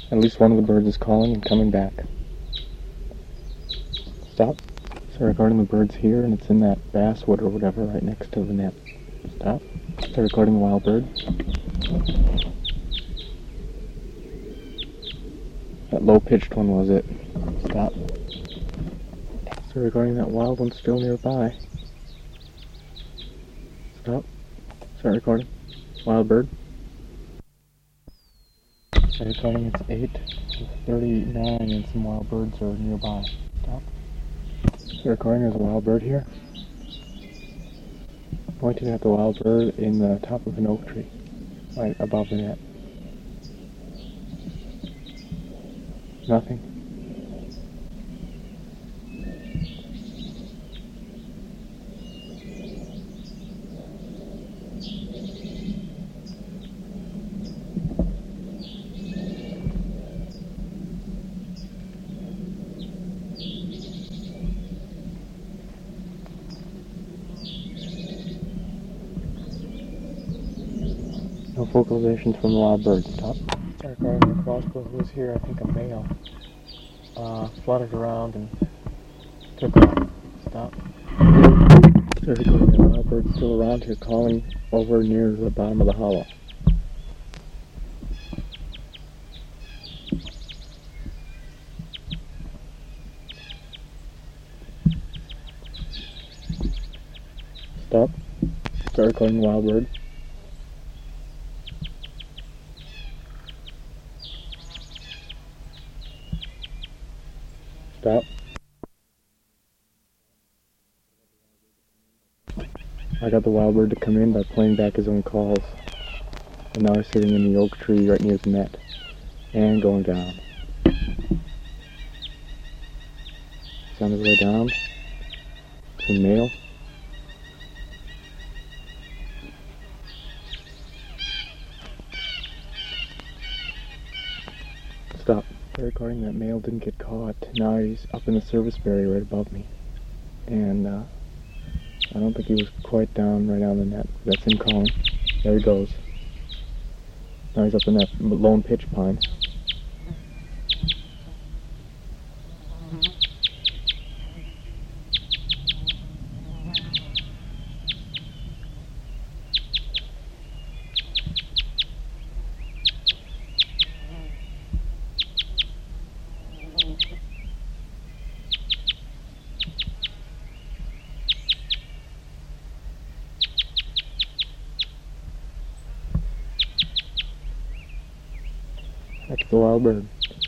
At least one of the birds is calling and coming back. Stop. Start recording the birds here, and it's in that basswood or whatever right next to the net. Stop. Start recording the wild bird. That low-pitched one was it. Stop. Start recording that wild one still nearby. Stop. Start recording. Wild bird. Start recording. It's 8:39 and some wild birds are nearby. Stop. Start recording. There's a wild bird here. Pointing at the wild bird in the top of an oak tree, right above the net. Nothing. No vocalizations from the wild bird. Stop. Start recording the crossbill who was here, I think a male. Fluttered around and took off. Stop. Start recording the wild bird still around here calling over near the bottom of the hollow. Stop. Start recording the wild bird. Stop. I got the wild bird to come in by playing back his own calls. And now he's sitting in the oak tree right near the net. And going down. He's on his way down. It's a male. Stop. Start recording. That male didn't get caught. Now he's up in the service barrier right above me. And I don't think he was quite down right on the net. That's him calling. There he goes. Now he's up in that lone pitch pine. That's the wild bird.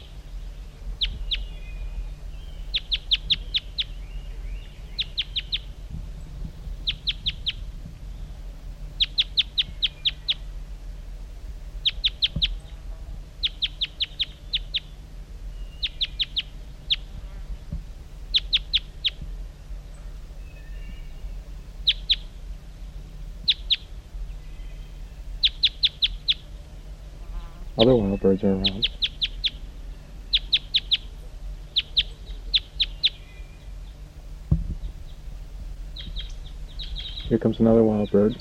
Other wild birds are around. Here comes another wild bird.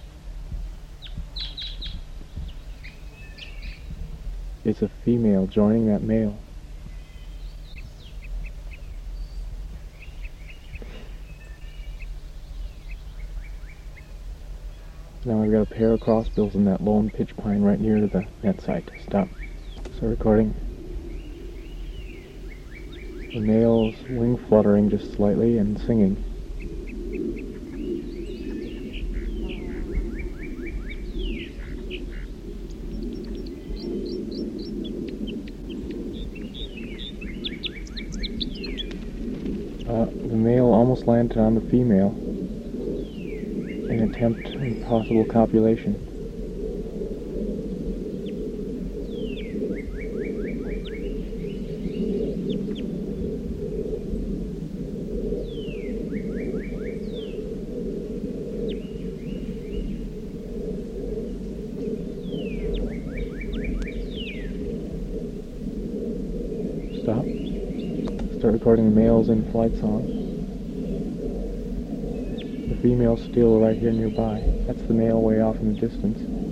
It's a female joining that male. Now I've got a pair of crossbills in that lone pitch pine right near the net site. Stop. Start recording. The male's wing fluttering just slightly and singing. The male almost landed on the female in attempt at possible copulation. Stop. Start recording the male's in-flight song. The female's still right here nearby. That's the male way off in the distance.